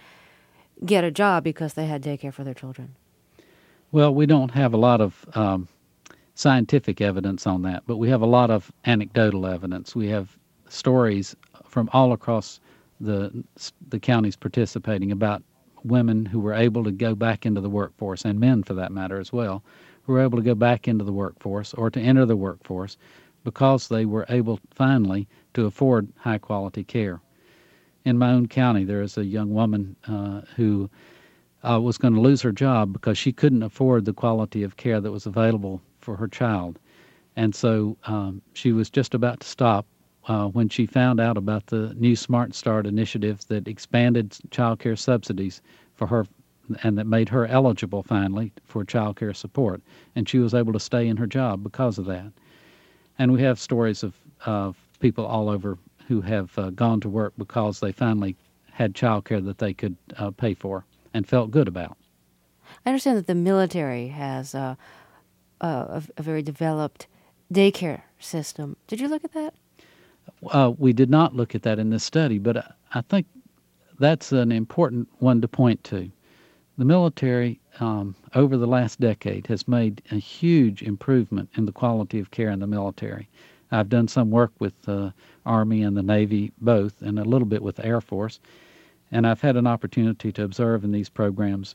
get a job because they had daycare for their children. Well, we don't have a lot of um, scientific evidence on that, but we have a lot of anecdotal evidence. We have stories from all across the the counties participating about women who were able to go back into the workforce, and men for that matter as well, who were able to go back into the workforce or to enter the workforce because they were able finally to afford high-quality care. In my own county, there is a young woman uh, who uh, was going to lose her job because she couldn't afford the quality of care that was available for her child. And so um, she was just about to stop Uh, when she found out about the new Smart Start initiative that expanded child care subsidies for her and that made her eligible finally for child care support. And she was able to stay in her job because of that. And we have stories of, of people all over who have uh, gone to work because they finally had child care that they could uh, pay for and felt good about. I understand that the military has uh, a, a very developed daycare system. Did you look at that? Uh, we did not look at that in this study, but I think that's an important one to point to. The military, um, over the last decade, has made a huge improvement in the quality of care in the military. I've done some work with the Army and the Navy both, and a little bit with the Air Force, and I've had an opportunity to observe in these programs.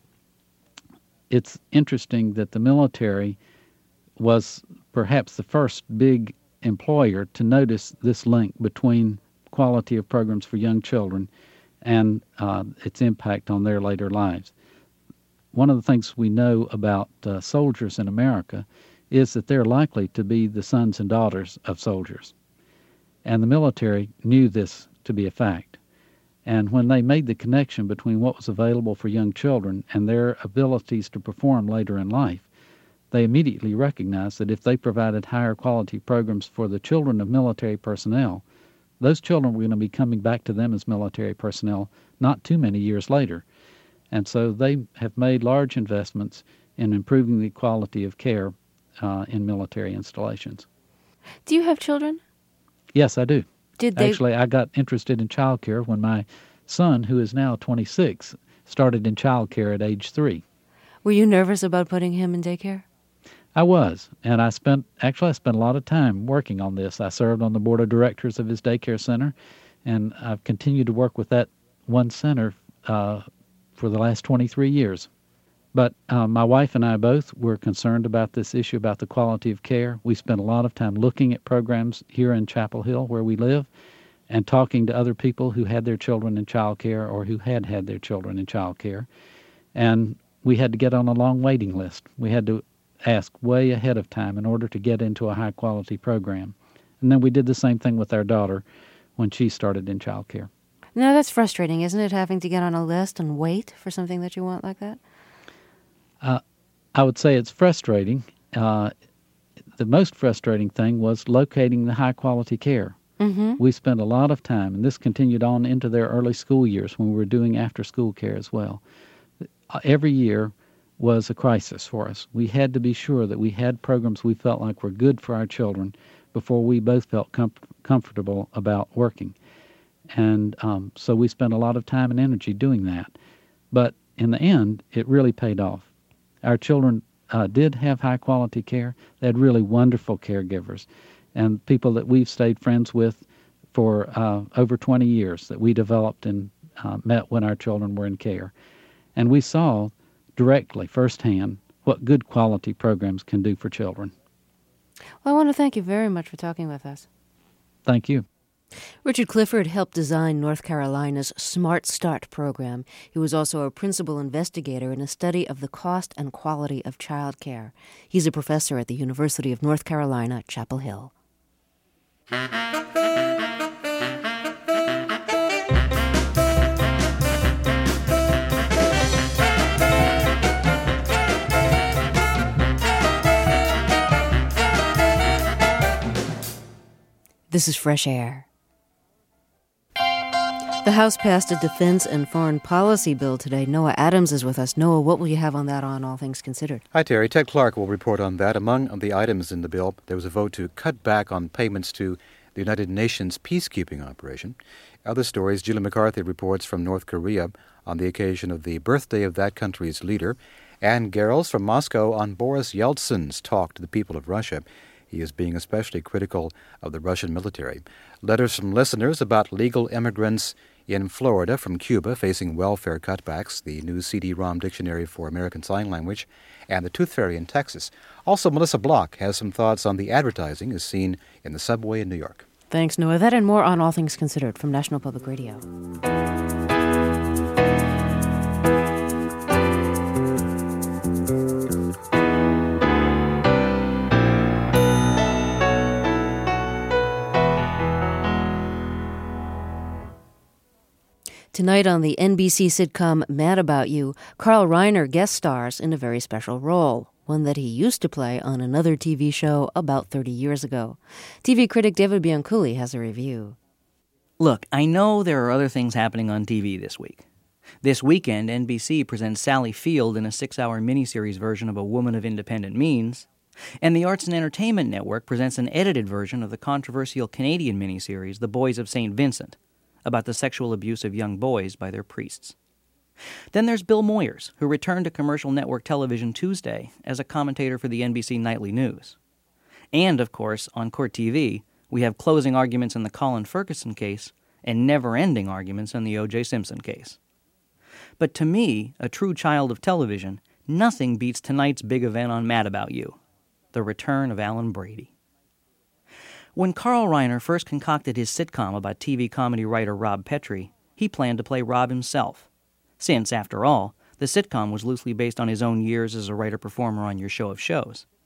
It's interesting that the military was perhaps the first big employer to notice this link between quality of programs for young children and uh, its impact on their later lives. One of the things we know about uh, soldiers in America is that they're likely to be the sons and daughters of soldiers. And the military knew this to be a fact. And when they made the connection between what was available for young children and their abilities to perform later in life, they immediately recognized that if they provided higher quality programs for the children of military personnel, those children were going to be coming back to them as military personnel not too many years later. And so they have made large investments in improving the quality of care uh, in military installations. Do you have children? Yes, I do. Did they... Actually, I got interested in child care when my son, who is now twenty-six, started in child care at age three. Were you nervous about putting him in daycare? I was, and I spent, actually I spent a lot of time working on this. I served on the board of directors of his daycare center, and I've continued to work with that one center uh, for the last twenty-three years. But uh, my wife and I both were concerned about this issue about the quality of care. We spent a lot of time looking at programs here in Chapel Hill where we live and talking to other people who had their children in child care or who had had their children in child care. And we had to get on a long waiting list. We had to ask way ahead of time in order to get into a high-quality program. And then we did the same thing with our daughter when she started in child care. Now, that's frustrating, isn't it, having to get on a list and wait for something that you want like that? Uh, I would say it's frustrating. Uh, the most frustrating thing was locating the high-quality care. Mm-hmm. We spent a lot of time, and this continued on into their early school years when we were doing after-school care as well. Every year was a crisis for us. We had to be sure that we had programs we felt like were good for our children before we both felt com- comfortable about working. And um, so we spent a lot of time and energy doing that. But in the end, it really paid off. Our children uh, did have high-quality care. They had really wonderful caregivers and people that we've stayed friends with for uh, over twenty years that we developed and uh, met when our children were in care. And we saw directly, firsthand, what good quality programs can do for children. Well, I want to thank you very much for talking with us. Thank you. Richard Clifford helped design North Carolina's Smart Start program. He was also a principal investigator in a study of the cost and quality of child care. He's a professor at the University of North Carolina, Chapel Hill. This is Fresh Air. The House passed a defense and foreign policy bill today. Noah Adams is with us. Noah, what will you have on that on All Things Considered? Hi, Terry. Ted Clark will report on that. Among the items in the bill, there was a vote to cut back on payments to the United Nations peacekeeping operation. Other stories, Julie McCarthy reports from North Korea on the occasion of the birthday of that country's leader. Ann Garrels from Moscow on Boris Yeltsin's talk to the people of Russia. He is being especially critical of the Russian military. Letters from listeners about legal immigrants in Florida from Cuba facing welfare cutbacks, the new C D ROM Dictionary for American Sign Language, and the Tooth Fairy in Texas. Also, Melissa Block has some thoughts on the advertising as seen in the subway in New York. Thanks, Noah. That and more on All Things Considered from National Public Radio. Tonight on the N B C sitcom Mad About You, Carl Reiner guest stars in a very special role, one that he used to play on another T V show about thirty years ago. T V critic David Bianculli has a review. Look, I know there are other things happening on T V this week. This weekend, N B C presents Sally Field in a six-hour miniseries version of A Woman of Independent Means, and the Arts and Entertainment Network presents an edited version of the controversial Canadian miniseries The Boys of Saint Vincent, about the sexual abuse of young boys by their priests. Then there's Bill Moyers, who returned to commercial network television Tuesday as a commentator for the N B C Nightly News. And, of course, on Court T V, we have closing arguments in the Colin Ferguson case and never-ending arguments in the O J Simpson case. But to me, a true child of television, nothing beats tonight's big event on Mad About You, the return of Alan Brady. When Carl Reiner first concocted his sitcom about T V comedy writer Rob Petrie, he planned to play Rob himself, since, after all, the sitcom was loosely based on his own years as a writer-performer on Your Show of Shows.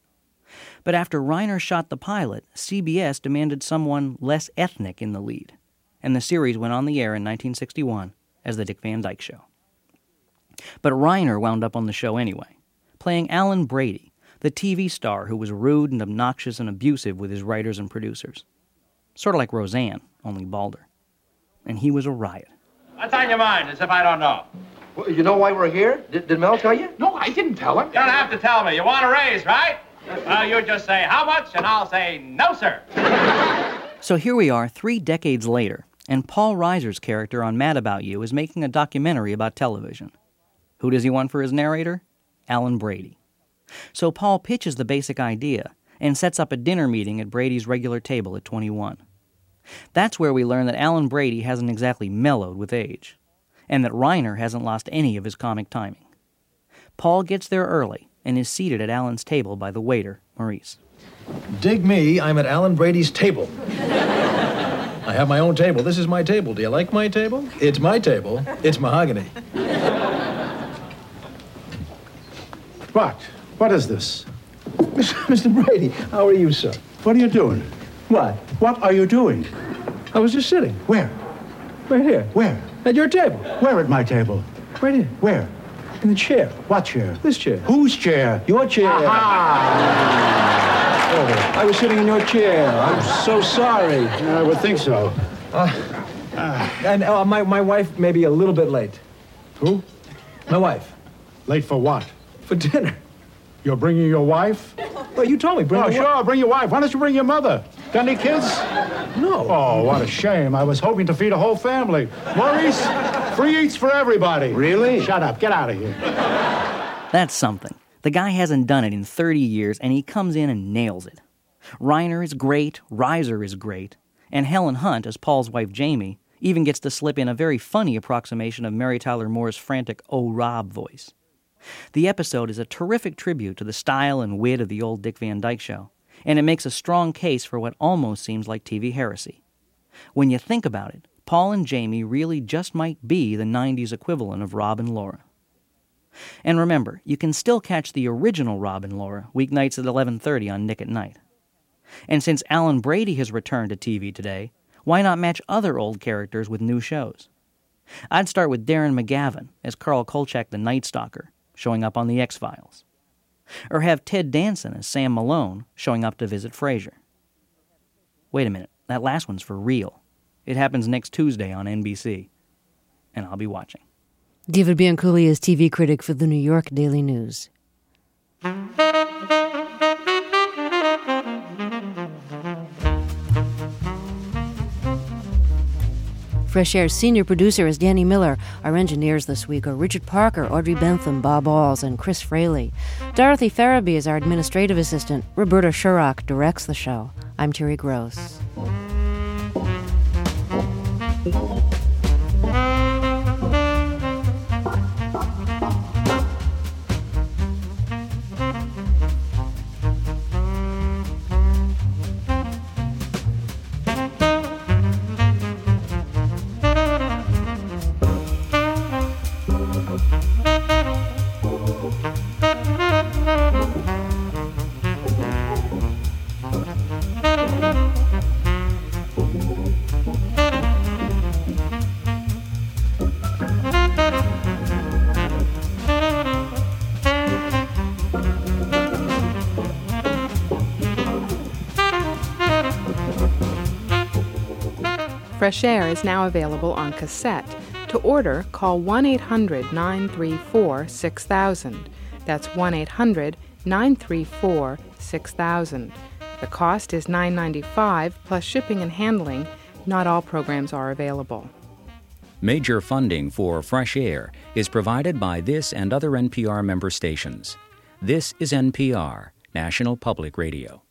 But after Reiner shot the pilot, C B S demanded someone less ethnic in the lead, and the series went on the air in nineteen sixty-one as The Dick Van Dyke Show. But Reiner wound up on the show anyway, playing Alan Brady, the T V star who was rude and obnoxious and abusive with his writers and producers. Sort of like Roseanne, only balder. And he was a riot. What's on your mind, as if I don't know? Well, you know why we're here? Did, did Mel tell you? No, I didn't tell him. You don't have to tell me. You want a raise, right? Well, you just say how much, and I'll say no, sir. So here we are, three decades later, and Paul Reiser's character on Mad About You is making a documentary about television. Who does he want for his narrator? Alan Brady. So Paul pitches the basic idea and sets up a dinner meeting at Brady's regular table at twenty-one. That's where we learn that Alan Brady hasn't exactly mellowed with age, and that Reiner hasn't lost any of his comic timing. Paul gets there early and is seated at Alan's table by the waiter, Maurice. Dig me, I'm at Alan Brady's table. I have my own table. This is my table. Do you like my table? It's my table. It's mahogany. What? What is this? Mister Brady, how are you, sir? What are you doing? What? What are you doing? I was just sitting. Where? Right here. Where? At your table. Where at my table? Right here. Where? In the chair. What chair? This chair. Whose chair? Your chair. Aha! Oh, I was sitting in your chair. I'm so sorry. I would think so. Uh, uh, and uh, my, my wife may be a little bit late. Who? My wife. Late for what? For dinner. You're bringing your wife? Well, you told me. Bring oh, your sure, wa- bring your wife. Why don't you bring your mother? Got any kids? No. Oh, what a shame. I was hoping to feed a whole family. Maurice, free eats for everybody. Really? Shut up. Get out of here. That's something. The guy hasn't done it in thirty years, and he comes in and nails it. Reiner is great, Reiser is great, and Helen Hunt, as Paul's wife Jamie, even gets to slip in a very funny approximation of Mary Tyler Moore's frantic "Oh, Rob" voice. The episode is a terrific tribute to the style and wit of the old Dick Van Dyke Show, and it makes a strong case for what almost seems like T V heresy. When you think about it, Paul and Jamie really just might be the nineties equivalent of Rob and Laura. And remember, you can still catch the original Rob and Laura weeknights at eleven thirty on Nick at Night. And since Alan Brady has returned to T V today, why not match other old characters with new shows? I'd start with Darren McGavin as Carl Kolchak the Night Stalker, showing up on The X-Files. Or have Ted Danson as Sam Malone, showing up to visit Frasier. Wait a minute, that last one's for real. It happens next Tuesday on N B C. And I'll be watching. David Bianculli is T V critic for the New York Daily News. Fresh Air's senior producer is Danny Miller. Our engineers this week are Richard Parker, Audrey Bentham, Bob Alls, and Chris Fraley. Dorothy Farabee is our administrative assistant. Roberta Sherrock directs the show. I'm Terry Gross. Fresh Air is now available on cassette. To order, call one eight hundred nine three four six thousand. That's one eight hundred nine three four six thousand. The cost is nine dollars and ninety-five cents plus shipping and handling. Not all programs are available. Major funding for Fresh Air is provided by this and other N P R member stations. This is N P R, National Public Radio.